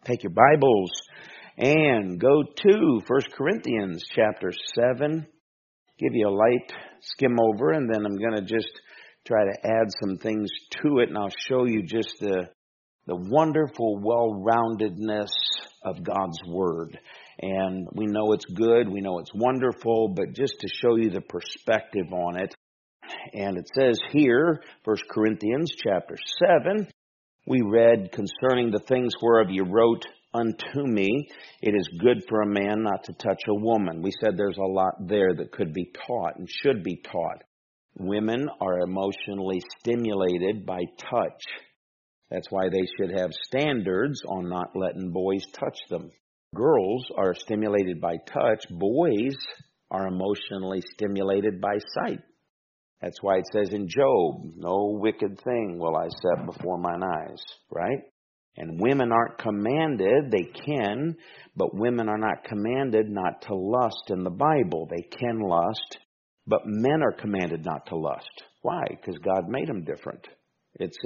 Take your Bibles and go to 1 Corinthians chapter 7. Give you a light skim over, and then I'm going to just try to add some things to it, and I'll show you just the wonderful well-roundedness of God's Word. And we know it's good, we know it's wonderful, but just to show you the perspective on it. And it says here, 1 Corinthians chapter 7, we read concerning the things whereof you wrote unto me, it is good for a man not to touch a woman. We said there's a lot there that could be taught and should be taught. Women are emotionally stimulated by touch. That's why they should have standards on not letting boys touch them. Girls are stimulated by touch. Boys are emotionally stimulated by sight. That's why it says in Job, no wicked thing will I set before mine eyes, right? And women aren't commanded, they can, but women are not commanded not to lust in the Bible. They can lust, but men are commanded not to lust. Why? Because God made them different. It's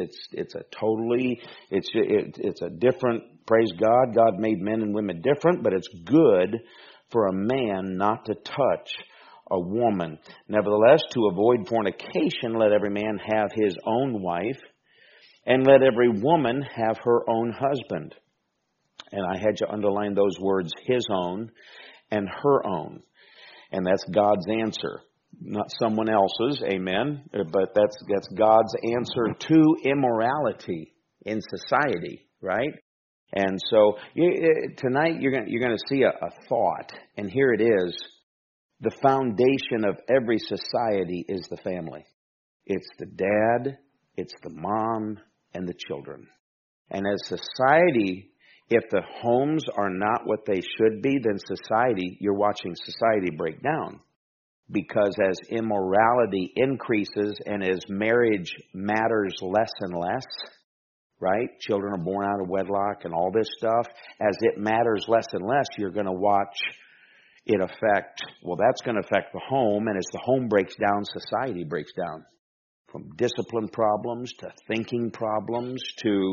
a different, praise God, God made men and women different, but it's good for a man not to touch a woman. Nevertheless, to avoid fornication, let every man have his own wife, and let every woman have her own husband. And I had you underline those words, his own and her own. And that's God's answer, not someone else's, amen, but that's God's answer to immorality in society, right? And so tonight you're going to see a thought, and here it is. The foundation of every society is the family. It's the dad, it's the mom, and the children. And as society, if the homes are not what they should be, then you're watching society break down. Because as immorality increases and as marriage matters less and less, right? Children are born out of wedlock and all this stuff. As it matters less and less, you're going to watch it affect, that's going to affect the home, and as the home breaks down, society breaks down. From discipline problems to thinking problems to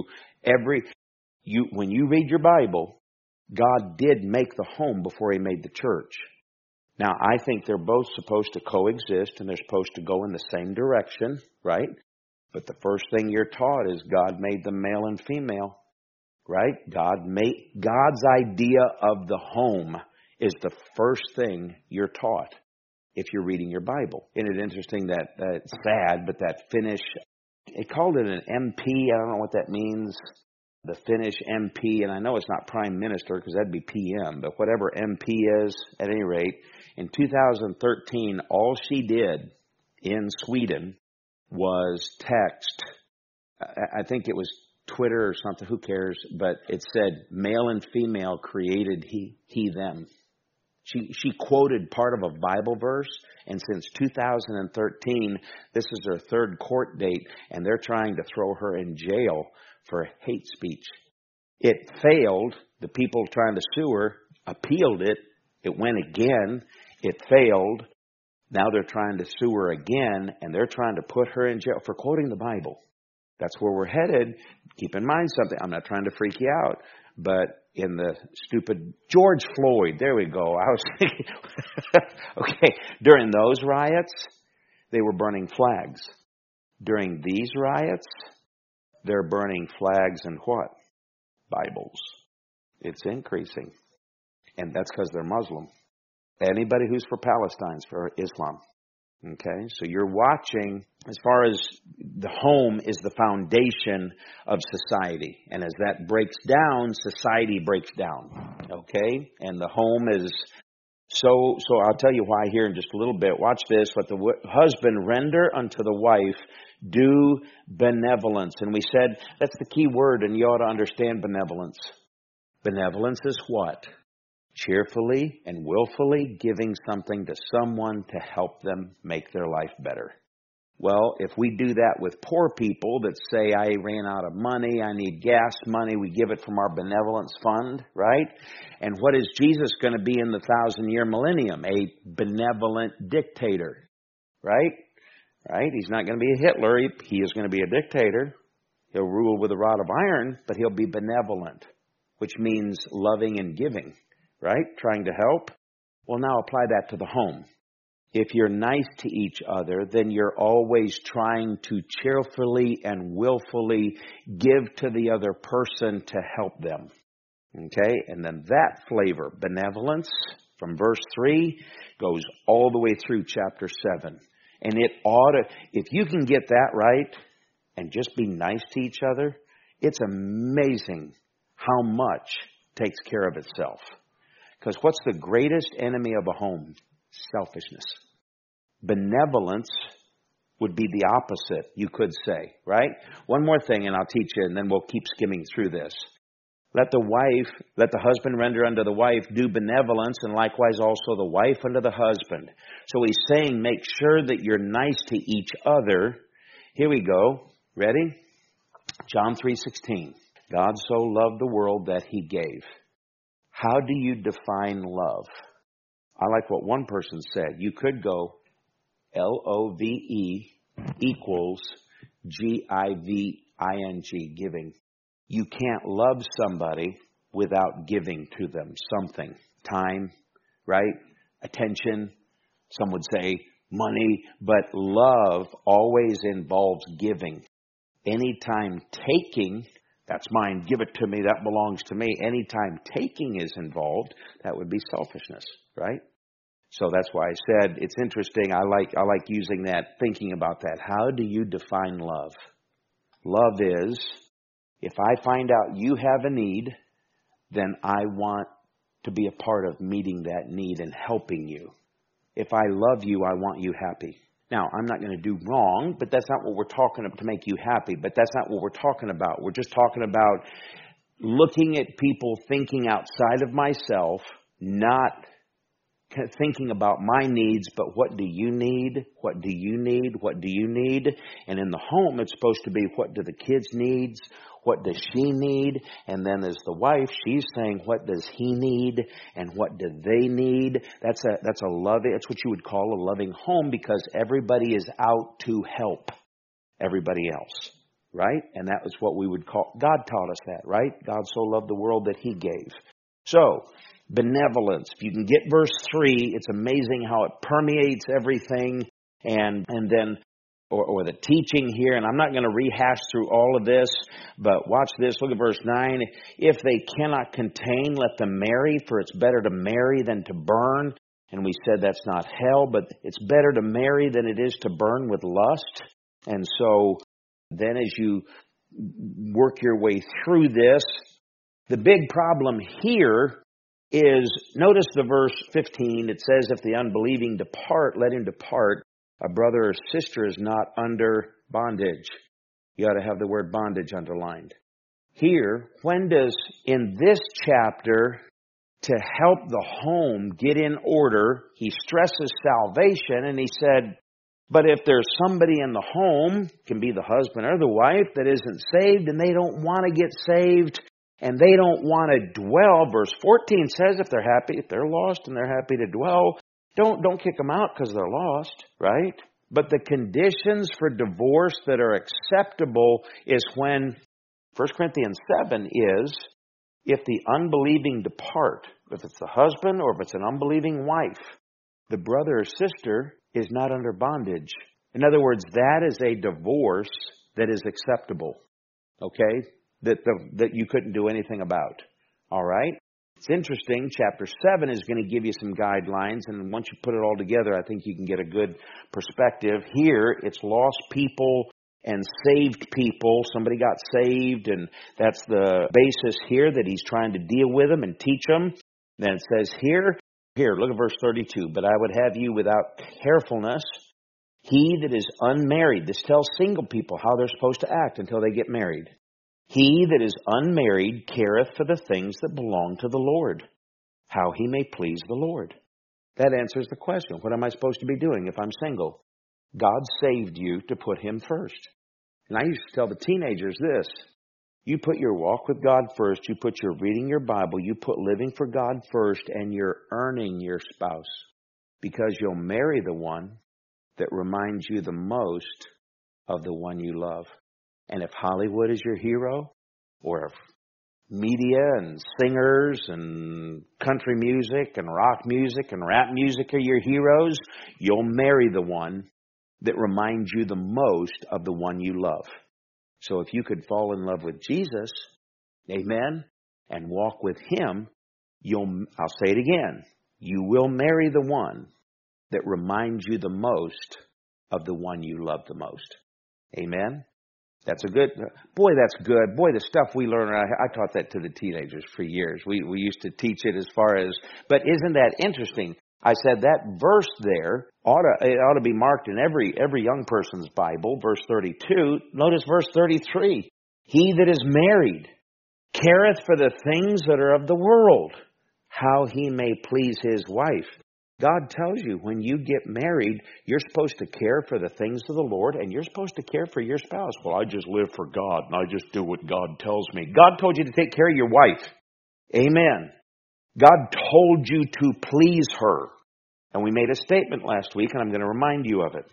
when you read your Bible, God did make the home before He made the church. Now, I think they're both supposed to coexist, and they're supposed to go in the same direction, right? But the first thing you're taught is God made them male and female, right? God's idea of the home is the first thing you're taught if you're reading your Bible. Isn't it interesting that it's sad, but that Finnish, they called it an MP. I don't know what that means. The Finnish MP, and I know it's not Prime Minister because that'd be PM, but whatever MP is, at any rate, in 2013, all she did in Sweden was text. I think it was Twitter or something, who cares, but it said, male and female created he them. She quoted part of a Bible verse, and since 2013, this is her third court date, and they're trying to throw her in jail for hate speech. It failed. The people trying to sue her appealed it. It went again. It failed. Now they're trying to sue her again, and they're trying to put her in jail for quoting the Bible. That's where we're headed. Keep in mind something. I'm not trying to freak you out, but in the stupid George Floyd, there we go. I was thinking, okay, during those riots, they were burning flags. During these riots, they're burning flags and what? Bibles. It's increasing. And that's because they're Muslim. Anybody who's for Palestine's for Islam. Okay, so you're watching, as far as the home is the foundation of society. And as that breaks down, society breaks down. Okay, and the home is, so I'll tell you why here in just a little bit. Watch this. Let the husband render unto the wife due benevolence. And we said that's the key word, and you ought to understand benevolence. Benevolence is what? Cheerfully and willfully giving something to someone to help them make their life better. Well, if we do that with poor people that say, I ran out of money, I need gas money, we give it from our benevolence fund, right? And what is Jesus going to be in the 1,000-year millennium? A benevolent dictator, right? Right? He's not going to be a Hitler. He is going to be a dictator. He'll rule with a rod of iron, but he'll be benevolent. which means loving and giving, right? Trying to help. Well, now apply that to the home. If you're nice to each other, then you're always trying to cheerfully and willfully give to the other person to help them. Okay? And then that flavor, benevolence, from verse 3, goes all the way through chapter 7. And it ought to, if you can get that right and just be nice to each other, it's amazing how much takes care of itself. Because what's the greatest enemy of a home? Selfishness. Benevolence would be the opposite, you could say, right? One more thing, and I'll teach you, and then we'll keep skimming through this. Let the husband render unto the wife due benevolence, and likewise also the wife unto the husband. So he's saying, make sure that you're nice to each other. Here we go. Ready? John 3:16. God so loved the world that he gave. How do you define love? I like what one person said. You could go LOVE equals GIVING, giving. You can't love somebody without giving to them something. Time, right? Attention. Some would say money. But love always involves giving. Anytime taking, that's mine, give it to me, that belongs to me. Anytime taking is involved, that would be selfishness, right? So that's why I said it's interesting. I like using that, thinking about that. How do you define love? Love is, if I find out you have a need, then I want to be a part of meeting that need and helping you. If I love you, I want you happy. Now, I'm not going to do wrong, but that's not what we're talking about to make you happy. But that's not what we're talking about. We're just talking about looking at people, thinking outside of myself, not thinking about my needs, but what do you need? What do you need? What do you need? And in the home, it's supposed to be, what do the kids need? What does she need? And then as the wife, she's saying, what does he need? And what do they need? That's a loving, that's what you would call a loving home, because everybody is out to help everybody else, right? And that was what we would call, God taught us that, right? God so loved the world that he gave. So, benevolence. If you can get verse 3, it's amazing how it permeates everything, and then or the teaching here. And I'm not going to rehash through all of this, but watch this. Look at verse 9. If they cannot contain, let them marry, for it's better to marry than to burn. And we said that's not hell, but it's better to marry than it is to burn with lust. And so then as you work your way through this, the big problem here is, notice the verse 15, it says, if the unbelieving depart, let him depart. A brother or sister is not under bondage. You ought to have the word bondage underlined. Here, when does, in this chapter, to help the home get in order, he stresses salvation, and he said, but if there's somebody in the home, can be the husband or the wife, that isn't saved, and they don't want to get saved, and they don't want to dwell. Verse 14 says if they're happy, if they're lost and they're happy to dwell, don't kick them out because they're lost, right? But the conditions for divorce that are acceptable is when 1 Corinthians 7 is, if the unbelieving depart, if it's the husband or if it's an unbelieving wife, the brother or sister is not under bondage. In other words, that is a divorce that is acceptable, okay? That you couldn't do anything about. All right? It's interesting. Chapter 7 is going to give you some guidelines, and once you put it all together, I think you can get a good perspective. Here, it's lost people and saved people. Somebody got saved, and that's the basis here, that he's trying to deal with them and teach them. Then it says here, look at verse 32. But I would have you without carefulness. He that is unmarried, this tells single people how they're supposed to act until they get married. He that is unmarried careth for the things that belong to the Lord, how he may please the Lord. That answers the question. What am I supposed to be doing if I'm single? God saved you to put him first. And I used to tell the teenagers this. You put your walk with God first. You put your reading your Bible. You put living for God first, and you're earning your spouse, because you'll marry the one that reminds you the most of the one you love. And if Hollywood is your hero, or if media and singers and country music and rock music and rap music are your heroes, you'll marry the one that reminds you the most of the one you love. So if you could fall in love with Jesus, amen, and walk with Him, I'll say it again, you will marry the one that reminds you the most of the one you love the most. Amen? That's a good, boy, that's good. Boy, the stuff we learn, I taught that to the teenagers for years. We used to teach it as far as, but isn't that interesting? I said that verse there it ought to be marked in every young person's Bible. Verse 32. Notice verse 33. He that is married careth for the things that are of the world, how he may please his wife. God tells you when you get married, you're supposed to care for the things of the Lord, and you're supposed to care for your spouse. Well, I just live for God, and I just do what God tells me. God told you to take care of your wife. Amen. God told you to please her. And we made a statement last week, and I'm going to remind you of it.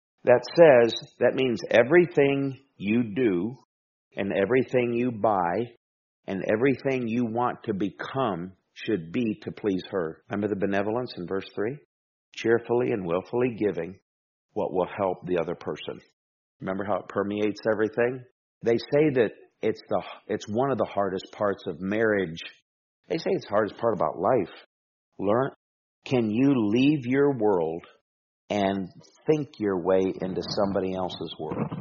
That means everything you do, and everything you buy, and everything you want to become should be to please her. Remember the benevolence in verse 3? Cheerfully and willfully giving what will help the other person. Remember how it permeates everything? They say that it's one of the hardest parts of marriage. They say it's the hardest part about life. Can you leave your world and think your way into somebody else's world?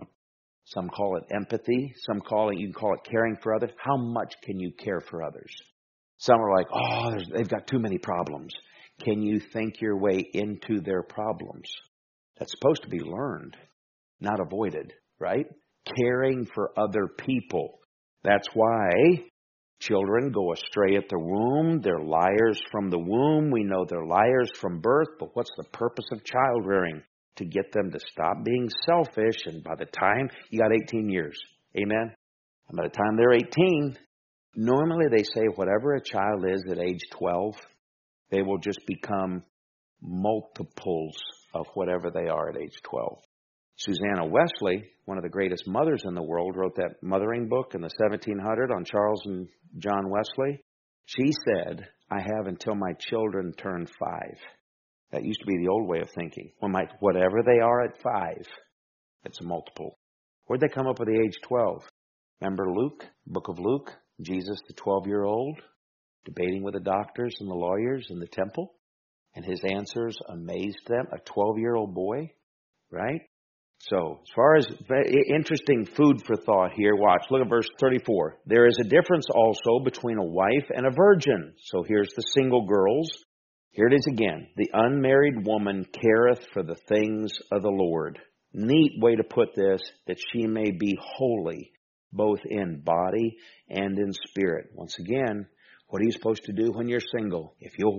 Some call it empathy. You can call it caring for others. How much can you care for others? Some are like, they've got too many problems. Can you think your way into their problems? That's supposed to be learned, not avoided, right? Caring for other people. That's why children go astray at the womb. They're liars from the womb. We know they're liars from birth. But what's the purpose of child rearing? To get them to stop being selfish. And by the time you got 18 years, amen? And by the time they're 18, normally they say whatever a child is at age 12, they will just become multiples of whatever they are at age 12. Susanna Wesley, one of the greatest mothers in the world, wrote that mothering book in the 1700s on Charles and John Wesley. She said, I have until my children turn 5. That used to be the old way of thinking. Whatever they are at 5, it's a multiple. Where'd they come up with the age 12? Remember Luke, book of Luke? Jesus, the 12-year-old, debating with the doctors and the lawyers in the temple. And his answers amazed them. A 12-year-old boy, right? So, as far as interesting food for thought here, watch. Look at verse 34. There is a difference also between a wife and a virgin. So here's the single girls. Here it is again. The unmarried woman careth for the things of the Lord. Neat way to put this, that she may be holy, both in body and in spirit. Once again, what are you supposed to do when you're single?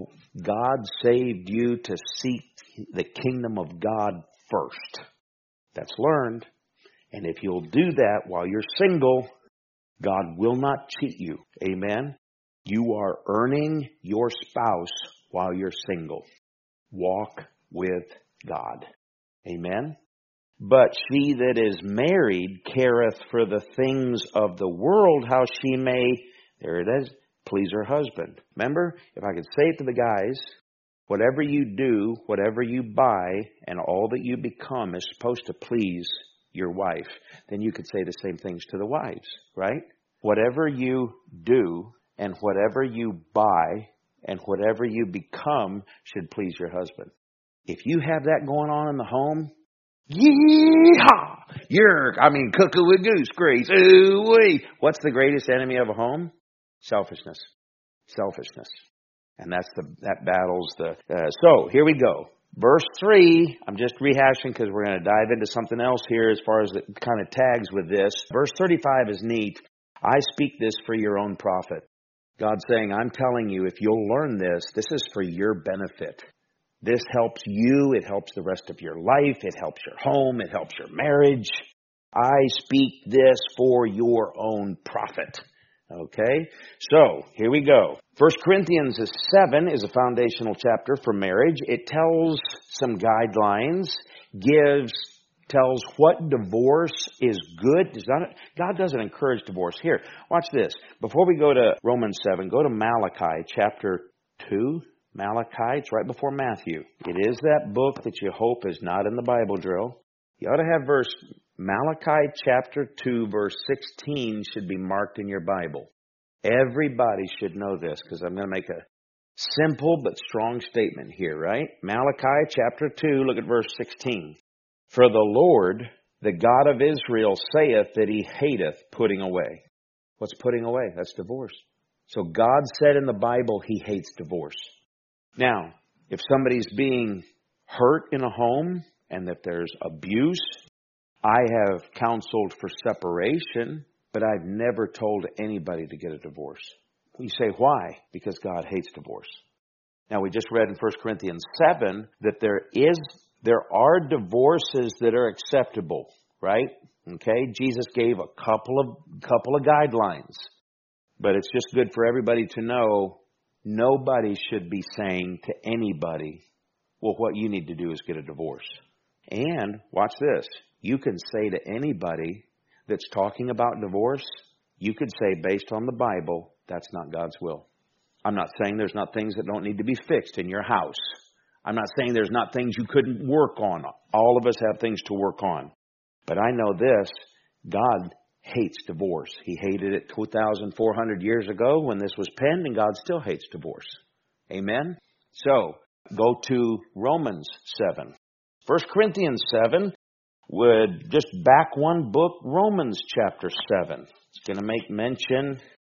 God saved you to seek the kingdom of God first. That's learned. And if you'll do that while you're single, God will not cheat you. Amen? You are earning your spouse while you're single. Walk with God. Amen? But she that is married careth for the things of the world, how she may, there it is, please her husband. Remember, if I could say it to the guys, whatever you do, whatever you buy, and all that you become is supposed to please your wife. Then you could say the same things to the wives, right? Whatever you do and whatever you buy and whatever you become should please your husband. If you have that going on in the home, yeehaw! Cuckoo with goose grease. Ooh-wee. What's the greatest enemy of a home? Selfishness. And that battles so here we go. Verse 3, I'm just rehashing because we're going to dive into something else here as far as it kind of tags with this. Verse 35 is neat. I speak this for your own profit. God's saying, I'm telling you, if you'll learn this is for your benefit. This helps you. It helps the rest of your life. It helps your home. It helps your marriage. I speak this for your own profit. Okay? So, here we go. 1 Corinthians 7 is a foundational chapter for marriage. It tells some guidelines, gives tells what divorce is good. God doesn't encourage divorce. Here, watch this. Before we go to Romans 7, go to Malachi chapter 2. Malachi, it's right before Matthew. It is that book that you hope is not in the Bible drill. You ought to have Malachi chapter 2, verse 16 should be marked in your Bible. Everybody should know this because I'm going to make a simple but strong statement here, right? Malachi chapter 2, look at verse 16. For the Lord, the God of Israel, saith that he hateth putting away. What's putting away? That's divorce. So God said in the Bible he hates divorce. Now, if somebody's being hurt in a home and that there's abuse, I have counseled for separation, but I've never told anybody to get a divorce. You say, why? Because God hates divorce. Now, we just read in 1 Corinthians 7 that there are divorces that are acceptable, right? Okay, Jesus gave a couple of guidelines, but it's just good for everybody to know nobody should be saying to anybody, well, what you need to do is get a divorce. And watch this. You can say to anybody that's talking about divorce, you could say based on the Bible, that's not God's will. I'm not saying there's not things that don't need to be fixed in your house. I'm not saying there's not things you couldn't work on. All of us have things to work on. But I know this, God hates divorce. He hated it 2,400 years ago when this was penned, and God still hates divorce. Amen? So, go to Romans 7. 1 Corinthians 7 would just back one book, Romans chapter 7. It's going to make mention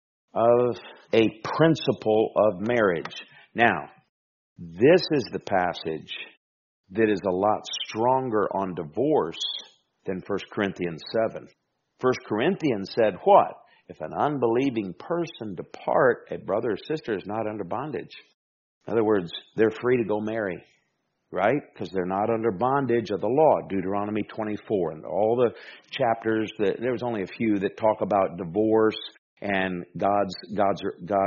of a principle of marriage. Now, this is the passage that is a lot stronger on divorce than 1 Corinthians 7. 1 Corinthians said what? If an unbelieving person depart, a brother or sister is not under bondage. In other words, they're free to go marry, right? Because they're not under bondage of the law. Deuteronomy 24 and all the chapters, there was only a few that talk about divorce and God's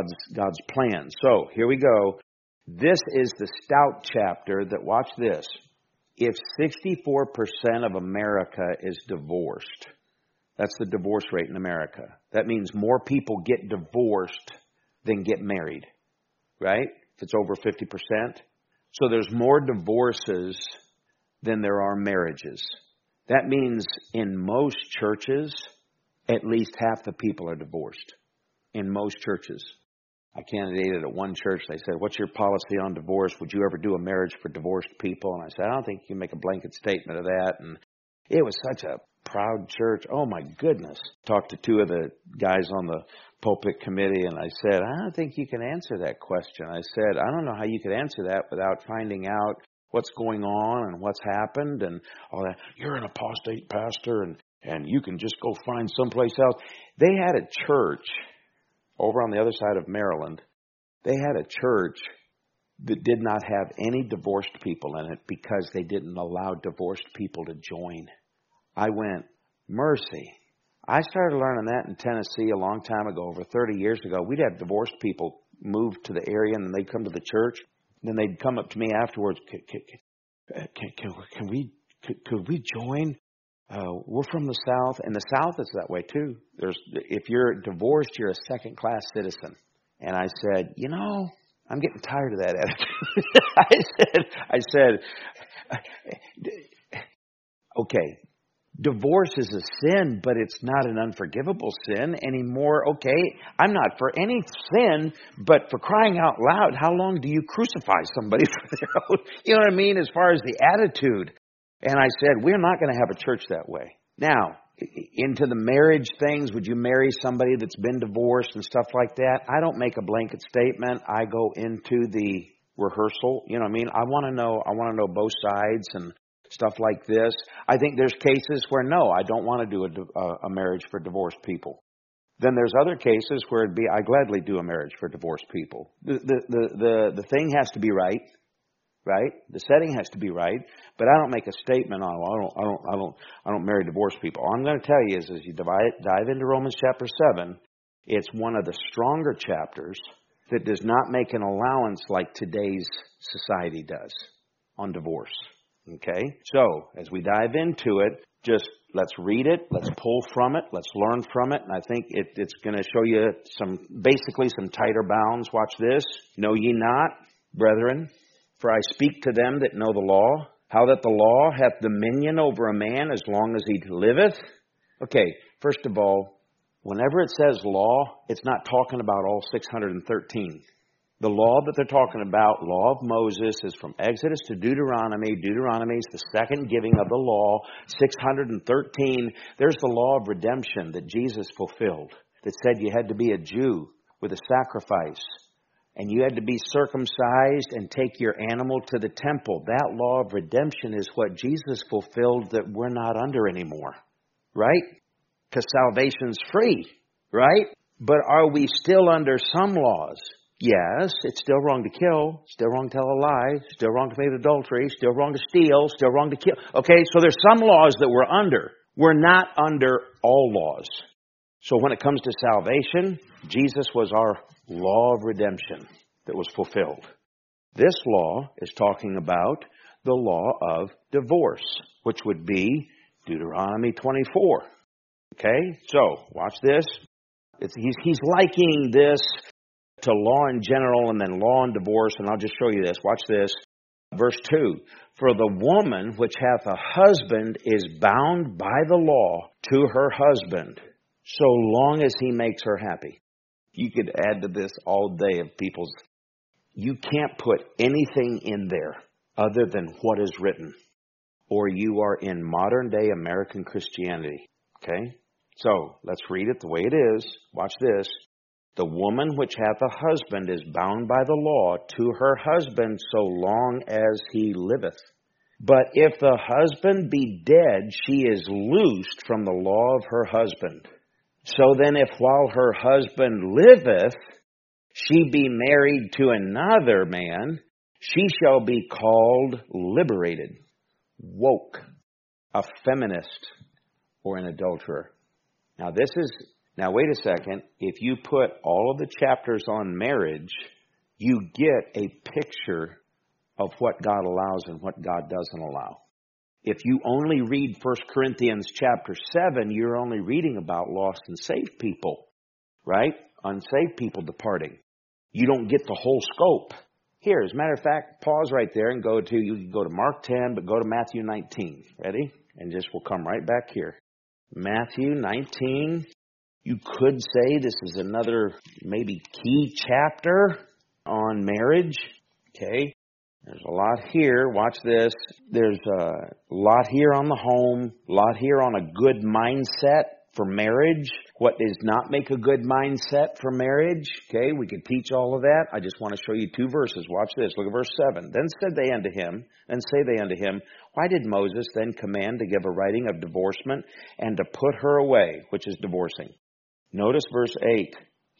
plan. So here we go. This is the stout chapter that, watch this. If 64% of America is divorced, that's the divorce rate in America. That means more people get divorced than get married, right? If it's over 50%. So there's more divorces than there are marriages. That means in most churches, at least half the people are divorced. In most churches. I candidated at one church. They said, what's your policy on divorce? Would you ever do a marriage for divorced people? And I said, I don't think you can make a blanket statement of that. And it was such a proud church. Oh, my goodness. Talked to two of the guys on the pulpit committee, and I said, I don't think you can answer that question. I said, I don't know how you could answer that without finding out what's going on and what's happened and all that. You're an apostate pastor, and you can just go find someplace else. They had a church over on the other side of Maryland. They had a church that did not have any divorced people in it because they didn't allow divorced people to join. I went, mercy. I started learning that in Tennessee a long time ago, over 30 years ago. We'd have divorced people move to the area, and then they'd come to the church. Then they'd come up to me afterwards. Could we join? We're from the South, and the South is that way too. If you're divorced, you're a second-class citizen. And I said, I'm getting tired of that attitude. I said, okay, divorce is a sin, but it's not an unforgivable sin anymore. Okay, I'm not for any sin, but for crying out loud, how long do you crucify somebody for their own? You know what I mean? As far as the attitude. And I said, we're not going to have a church that way. Now, into the marriage things, would you marry somebody that's been divorced and stuff like that? I don't make a blanket statement. I go into the rehearsal. You know what I mean? I want to know both sides and stuff like this. I think there's cases where, no, I don't want to do a marriage for divorced people. Then there's other cases where I gladly do a marriage for divorced people. The thing has to be right. Right? The setting has to be right, but I don't make a statement on, I don't marry divorced people. All I'm going to tell you is as you dive into Romans chapter 7, it's one of the stronger chapters that does not make an allowance like today's society does on divorce. Okay? So, as we dive into it, just let's read it, let's pull from it, let's learn from it, and I think it's going to show you basically some tighter bounds. Watch this. Know ye not, brethren, for I speak to them that know the law, how that the law hath dominion over a man as long as he liveth. Okay, first of all, whenever it says law, it's not talking about all 613. The law that they're talking about, law of Moses, is from Exodus to Deuteronomy. Deuteronomy is the second giving of the law. 613, there's the law of redemption that Jesus fulfilled, that said you had to be a Jew with a sacrifice, and you had to be circumcised and take your animal to the temple. That law of redemption is what Jesus fulfilled that we're not under anymore, right? Because salvation's free, right? But are we still under some laws? Yes, it's still wrong to kill, still wrong to tell a lie, still wrong to commit adultery, still wrong to steal, still wrong to kill. Okay, so there's some laws that we're under. We're not under all laws. So when it comes to salvation, Jesus was our law of redemption that was fulfilled. This law is talking about the law of divorce, which would be Deuteronomy 24. Okay, so watch this. He's likening this to law in general and then law and divorce, and I'll just show you this. Watch this. Verse 2, for the woman which hath a husband is bound by the law to her husband, so long as he makes her happy. You could add to this all day of people's... You can't put anything in there other than what is written, or you are in modern day American Christianity. Okay? So, let's read it the way it is. Watch this. The woman which hath a husband is bound by the law to her husband so long as he liveth. But if the husband be dead, she is loosed from the law of her husband. So then if while her husband liveth, she be married to another man, she shall be called liberated, woke, a feminist, or an adulterer. Now wait a second. If you put all of the chapters on marriage, you get a picture of what God allows and what God doesn't allow. If you only read 1 Corinthians chapter 7, you're only reading about lost and saved people, right? Unsaved people departing. You don't get the whole scope. Here, as a matter of fact, pause right there and you can go to Mark 10, but go to Matthew 19. Ready? And we'll come right back here. Matthew 19. You could say this is another maybe key chapter on marriage. Okay. There's a lot here. Watch this. There's a lot here on the home, a lot here on a good mindset for marriage. What does not make a good mindset for marriage? Okay, we could teach all of that. I just want to show you two verses. Watch this. Look at verse 7. Then say they unto him, why did Moses then command to give a writing of divorcement and to put her away, which is divorcing? Notice verse 8.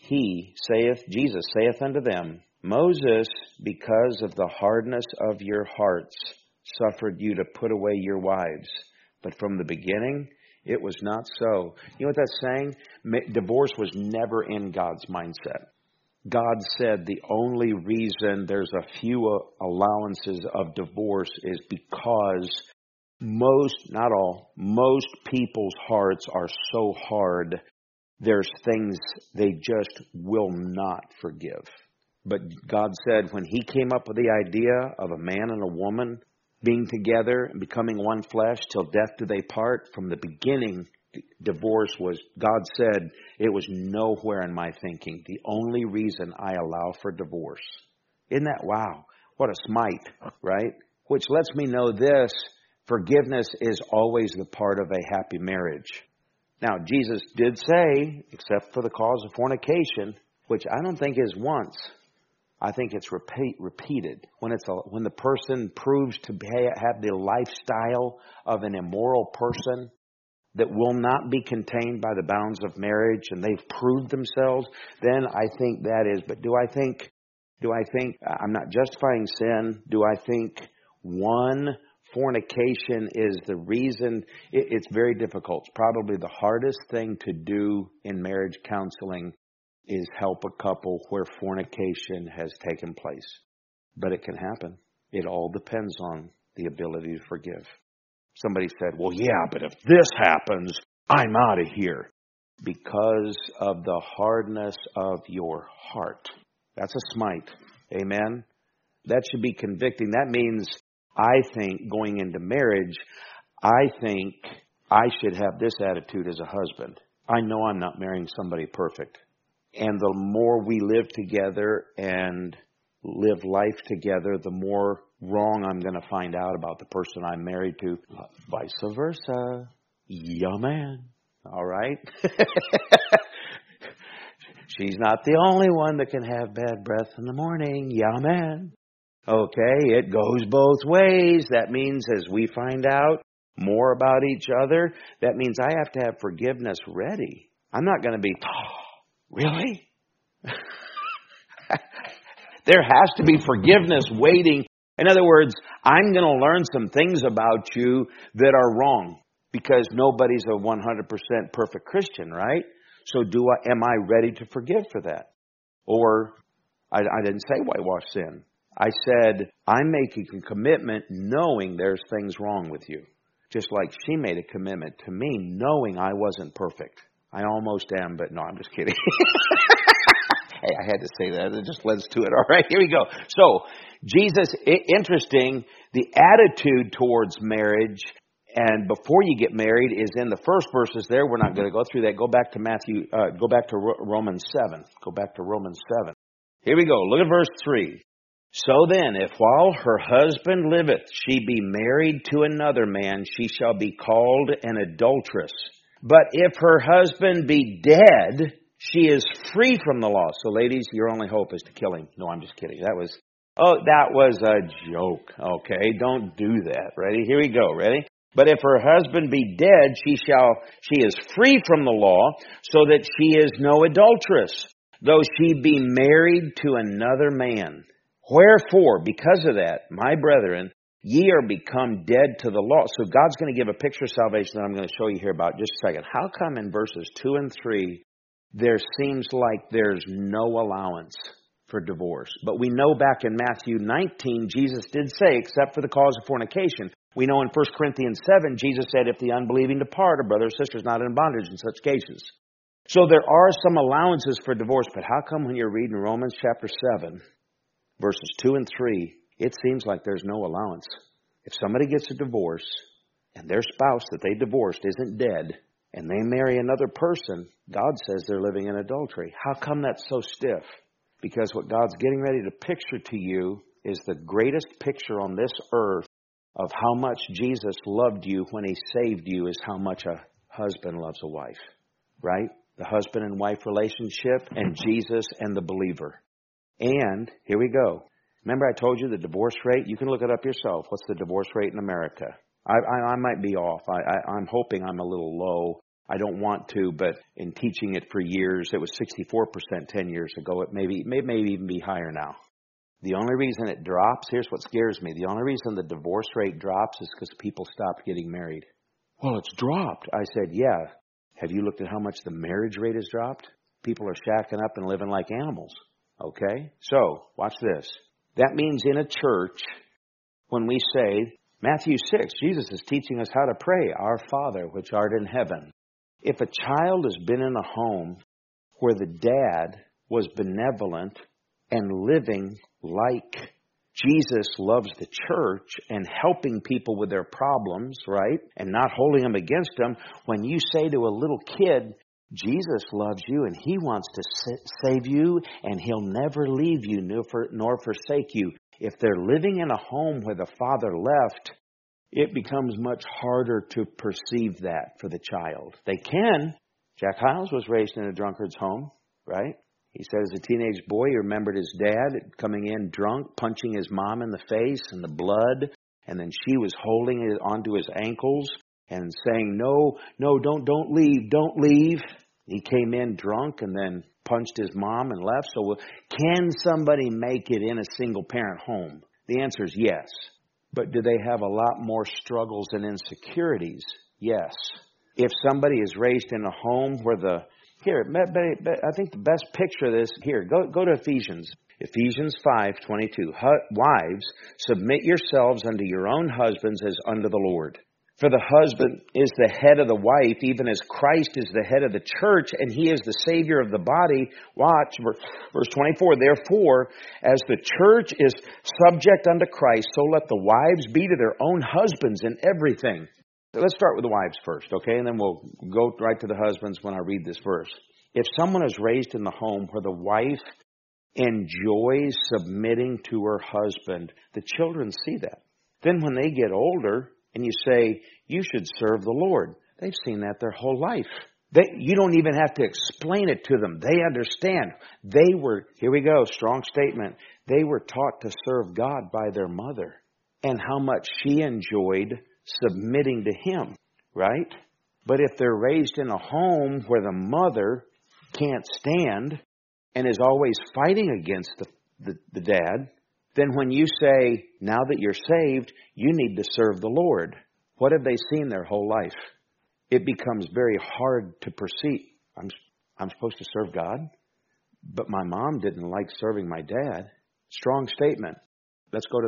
Jesus saith unto them, Moses, because of the hardness of your hearts, suffered you to put away your wives. But from the beginning, it was not so. You know what that's saying? Divorce was never in God's mindset. God said the only reason there's a few allowances of divorce is because most people's hearts are so hard, there's things they just will not forgive. But God said when He came up with the idea of a man and a woman being together and becoming one flesh till death do they part, from the beginning, divorce was, God said, it was nowhere in my thinking. The only reason I allow for divorce. Isn't that wow? What a smite, right? Which lets me know this, forgiveness is always the part of a happy marriage. Now, Jesus did say, except for the cause of fornication, which I don't think is once. I think it's repeated. When the person proves to have the lifestyle of an immoral person that will not be contained by the bounds of marriage, and they've proved themselves, then I think that is. But do I think I'm not justifying sin? Do I think one fornication is the reason? It's very difficult. It's probably the hardest thing to do in marriage counseling is help a couple where fornication has taken place. But it can happen. It all depends on the ability to forgive. Somebody said, well, yeah, but if this happens, I'm out of here. Because of the hardness of your heart. That's a smite. Amen? That should be convicting. That means, I think, going into marriage, I think I should have this attitude as a husband. I know I'm not marrying somebody perfect. And the more we live together and live life together, the more wrong I'm going to find out about the person I'm married to. Vice versa. Yeah, man. All right? She's not the only one that can have bad breath in the morning. Yeah, man. Okay, it goes both ways. That means as we find out more about each other, that means I have to have forgiveness ready. I'm not going to be, really? There has to be forgiveness waiting. In other words, I'm going to learn some things about you that are wrong because nobody's a 100% perfect Christian, right? So am I ready to forgive for that? Or I didn't say whitewash sin. I said I'm making a commitment knowing there's things wrong with you. Just like she made a commitment to me knowing I wasn't perfect. I almost am, but no, I'm just kidding. Hey, I had to say that. It just leads to it. All right, here we go. So, Jesus, interesting, the attitude towards marriage and before you get married is in the first verses there. We're not going to go through that. Go back to Romans 7. Go back to Romans 7. Here we go. Look at verse 3. So then, if while her husband liveth, she be married to another man, she shall be called an adulteress. But if her husband be dead, she is free from the law. So ladies, your only hope is to kill him. No, I'm just kidding. That was a joke. Okay, don't do that. Ready? Here we go. Ready? But if her husband be dead, she is free from the law, so that she is no adulteress, though she be married to another man. Wherefore, because of that, my brethren, ye are become dead to the law. So God's going to give a picture of salvation that I'm going to show you here about just a second. How come in verses 2 and 3, there seems like there's no allowance for divorce? But we know back in Matthew 19, Jesus did say, except for the cause of fornication. We know in 1 Corinthians 7, Jesus said, if the unbelieving depart, a brother or sister is not in bondage in such cases. So there are some allowances for divorce, but how come when you're reading Romans chapter 7, verses 2 and 3, it seems like there's no allowance? If somebody gets a divorce and their spouse that they divorced isn't dead and they marry another person, God says they're living in adultery. How come that's so stiff? Because what God's getting ready to picture to you is the greatest picture on this earth of how much Jesus loved you when He saved you is how much a husband loves a wife, right? The husband and wife relationship and Jesus and the believer. And here we go. Remember I told you the divorce rate? You can look it up yourself. What's the divorce rate in America? I might be off. I'm hoping I'm a little low. I don't want to, but in teaching it for years, it was 64% 10 years ago. It may even be higher now. The only reason it drops, here's what scares me. The only reason the divorce rate drops is because people stopped getting married. Well, it's dropped. I said, yeah. Have you looked at how much the marriage rate has dropped? People are shacking up and living like animals. Okay? So, watch this. That means in a church, when we say, Matthew 6, Jesus is teaching us how to pray, Our Father, which art in heaven. If a child has been in a home where the dad was benevolent and living like Jesus loves the church and helping people with their problems, right? And not holding them against them. When you say to a little kid, Jesus loves you and He wants to save you and He'll never leave you nor forsake you. If they're living in a home where the father left, it becomes much harder to perceive that for the child. They can. Jack Hyles was raised in a drunkard's home, right? He said as a teenage boy, he remembered his dad coming in drunk, punching his mom in the face and the blood, and then she was holding it onto his ankles and saying, no, don't leave. He came in drunk and then punched his mom and left. So can somebody make it in a single-parent home? The answer is yes. But do they have a lot more struggles and insecurities? Yes. If somebody is raised in a home where the Here, I think the best picture of this, here, go to Ephesians. Ephesians 5:22. Wives, submit yourselves unto your own husbands as unto the Lord. For the husband is the head of the wife, even as Christ is the head of the church, and he is the Savior of the body. Watch, verse 24. Therefore, as the church is subject unto Christ, so let the wives be to their own husbands in everything. Let's start with the wives first, okay? And then we'll go right to the husbands when I read this verse. If someone is raised in the home where the wife enjoys submitting to her husband, the children see that. Then when they get older and you say, you should serve the Lord, they've seen that their whole life. You don't even have to explain it to them. They understand. Here we go, strong statement. They were taught to serve God by their mother and how much she enjoyed submitting to Him, right? But if they're raised in a home where the mother can't stand and is always fighting against the dad, then when you say, now that you're saved, you need to serve the Lord, what have they seen their whole life? It becomes very hard to perceive. I'm supposed to serve God, but my mom didn't like serving my dad. Strong statement. Let's go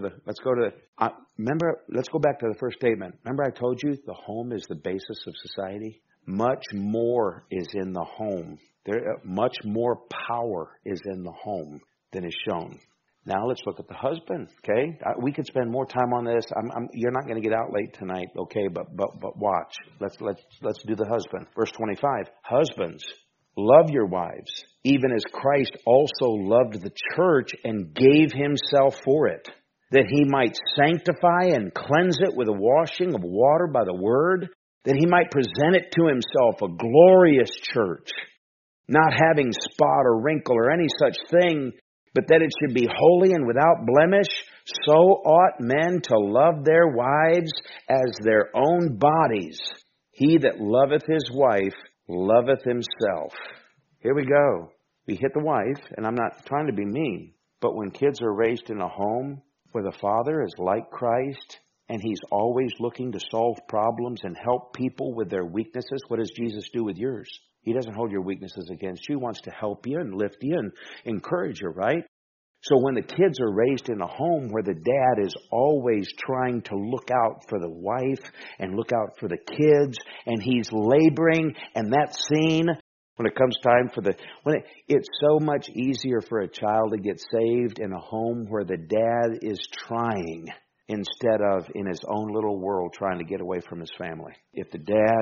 back to the first statement. Remember I told you the home is the basis of society? Much more is in the home. Much more power is in the home than is shown. Now let's look at the husband, okay? We could spend more time on this. You're not going to get out late tonight, okay? But watch. Let's do the husband. Verse 25. Husbands, love your wives, even as Christ also loved the church and gave himself for it, that he might sanctify and cleanse it with a washing of water by the word, that he might present it to himself a glorious church, not having spot or wrinkle or any such thing, but that it should be holy and without blemish. So ought men to love their wives as their own bodies. He that loveth his wife loveth himself. Here we go. We hit the wife, and I'm not trying to be mean, but when kids are raised in a home where the father is like Christ, and he's always looking to solve problems and help people with their weaknesses, what does Jesus do with yours? He doesn't hold your weaknesses against you. He wants to help you and lift you and encourage you, right? So when the kids are raised in a home where the dad is always trying to look out for the wife and look out for the kids, and he's laboring, and that scene, when it comes time for it's so much easier for a child to get saved in a home where the dad is trying instead of in his own little world trying to get away from his family. If the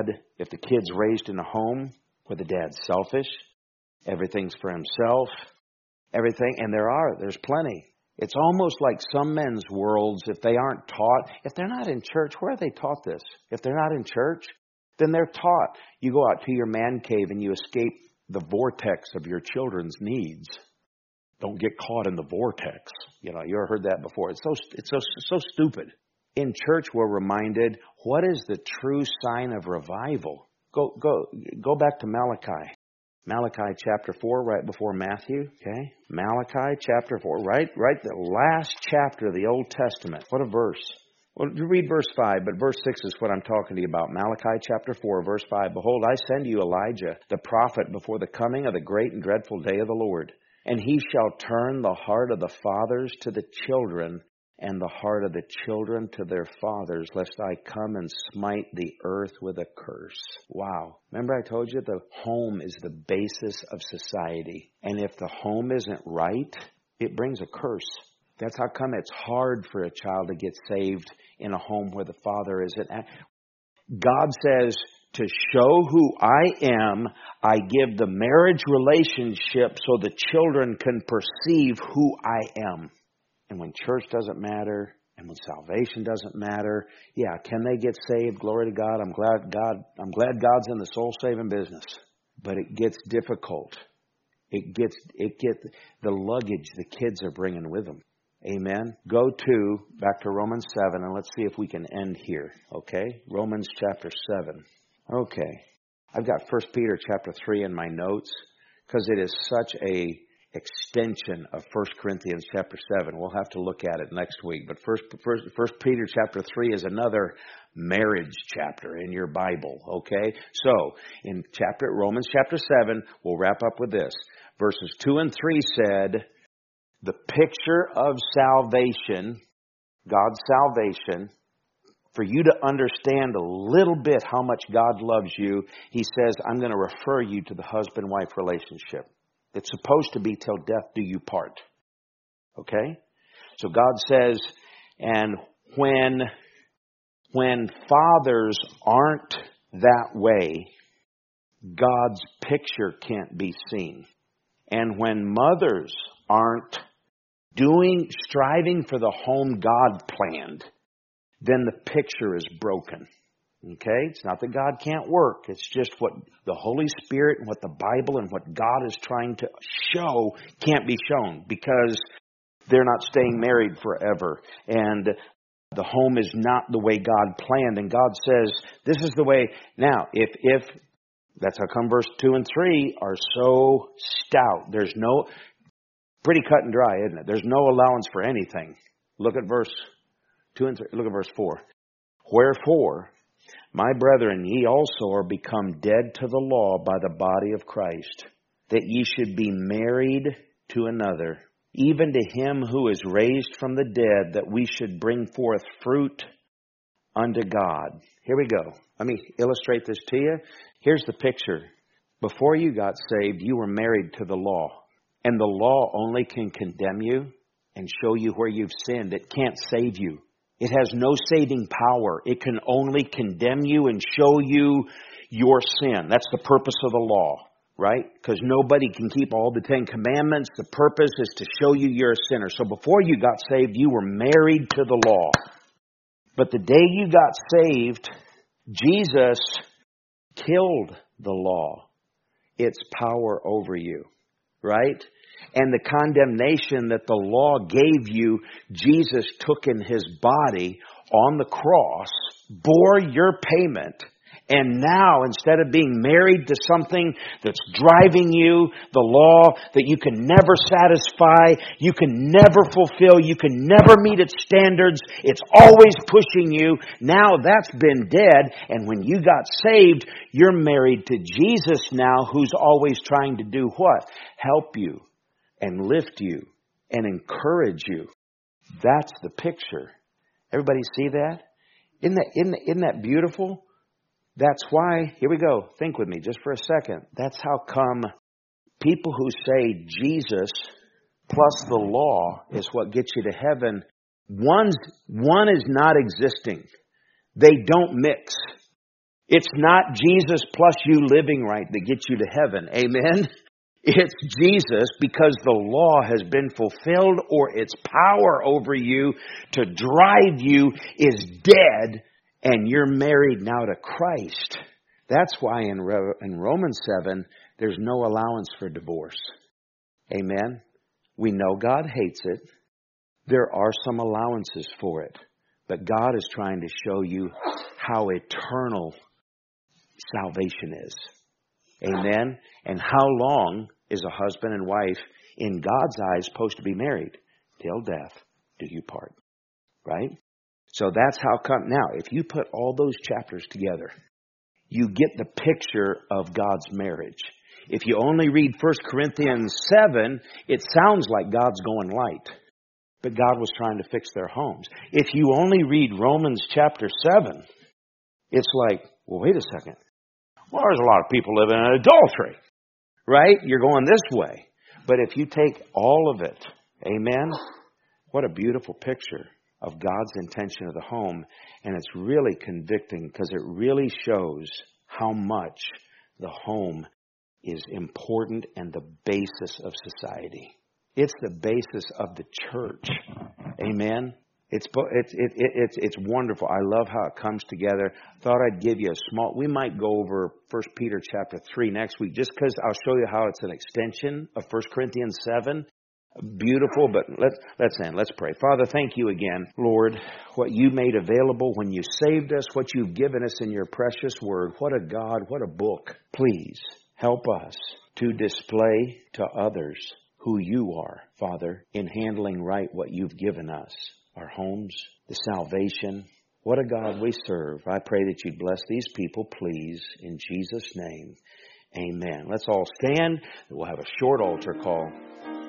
kid's raised in a home where the dad's selfish, everything's for himself, everything, and there's plenty. It's almost like some men's worlds, if they aren't taught, if they're not in church, where are they taught this? If they're not in church, then they're taught. You go out to your man cave and you escape the vortex of your children's needs. Don't get caught in the vortex. You ever heard that before? It's so stupid. In church, we're reminded, what is the true sign of revival? Go back to Malachi. Malachi chapter 4, right before Matthew, okay? Malachi chapter 4, right the last chapter of the Old Testament. What a verse. Well, you read verse 5, but verse 6 is what I'm talking to you about. Malachi chapter 4, verse 5. Behold, I send you Elijah, the prophet, before the coming of the great and dreadful day of the Lord. And he shall turn the heart of the fathers to the children, and the heart of the children to their fathers, lest I come and smite the earth with a curse. Wow. Remember I told you the home is the basis of society. And if the home isn't right, it brings a curse. That's how come it's hard for a child to get saved in a home where the father isn't. God says, to show who I am, I give the marriage relationship so the children can perceive who I am. And when church doesn't matter, and when salvation doesn't matter, yeah, can they get saved? Glory to God. I'm glad God's in the soul saving business. But it gets difficult. It gets the luggage the kids are bringing with them. Amen. Back to Romans 7, and let's see if we can end here. Okay? Romans chapter 7. Okay. I've got 1 Peter chapter 3 in my notes because it is such a extension of 1 Corinthians chapter 7. We'll have to look at it next week. But First Peter chapter 3 is another marriage chapter in your Bible, okay? So, in Romans chapter 7, we'll wrap up with this. Verses 2 and 3 said, the picture of salvation, God's salvation, for you to understand a little bit how much God loves you, he says, I'm going to refer you to the husband-wife relationship. It's supposed to be till death do you part. Okay? So God says, and when fathers aren't that way, God's picture can't be seen. And when mothers aren't striving for the home God planned, then the picture is broken. Okay? It's not that God can't work. It's just what the Holy Spirit and what the Bible and what God is trying to show can't be shown because they're not staying married forever. And the home is not the way God planned. And God says, this is the way. Now, if that's how come verse 2 and 3 are so stout. There's no, pretty cut and dry, isn't it? There's no allowance for anything. Look at verse 2 and 3. Look at verse 4. Wherefore, my brethren, ye also are become dead to the law by the body of Christ, that ye should be married to another, even to him who is raised from the dead, that we should bring forth fruit unto God. Here we go. Let me illustrate this to you. Here's the picture. Before you got saved, you were married to the law. And the law only can condemn you and show you where you've sinned. It can't save you. It has no saving power. It can only condemn you and show you your sin. That's the purpose of the law, right? Because nobody can keep all the 10 commandments. The purpose is to show you you're a sinner. So before you got saved, you were married to the law. But the day you got saved, Jesus killed the law, its power over you, right? And the condemnation that the law gave you, Jesus took in his body on the cross, bore your payment, and now instead of being married to something that's driving you, the law that you can never satisfy, you can never fulfill, you can never meet its standards, it's always pushing you, now that's been dead, and when you got saved, you're married to Jesus now, who's always trying to do what? Help you. And lift you and encourage you. That's the picture. Everybody see that? Isn't that beautiful? That's why, here we go, think with me just for a second. That's how come people who say Jesus plus the law is what gets you to heaven, one is not existing. They don't mix. It's not Jesus plus you living right that gets you to heaven. Amen? It's Jesus because the law has been fulfilled or its power over you to drive you is dead and you're married now to Christ. That's why in Romans 7, there's no allowance for divorce. Amen? We know God hates it. There are some allowances for it. But God is trying to show you how eternal salvation is. Amen? And how long is a husband and wife in God's eyes supposed to be married? Till death do you part. Right? So that's how come. Now, if you put all those chapters together, you get the picture of God's marriage. If you only read 1 Corinthians 7, it sounds like God's going light. But God was trying to fix their homes. If you only read Romans chapter 7, it's like, well, wait a second. Well, there's a lot of people living in adultery, right? You're going this way. But if you take all of it, amen, what a beautiful picture of God's intention of the home. And it's really convicting because it really shows how much the home is important and the basis of society. It's the basis of the church. Amen. It's wonderful. I love how it comes together. Thought I'd give you a small, we might go over 1 Peter chapter 3 next week, just because I'll show you how it's an extension of 1 Corinthians 7. Beautiful, but let's end. Let's pray. Father, thank you again, Lord, what you made available when you saved us, what you've given us in your precious word. What a God, what a book. Please help us to display to others who you are, Father, in handling right what you've given us, our homes, the salvation. What a God we serve. I pray that you'd bless these people, please, in Jesus' name. Amen. Let's all stand. We'll have a short altar call.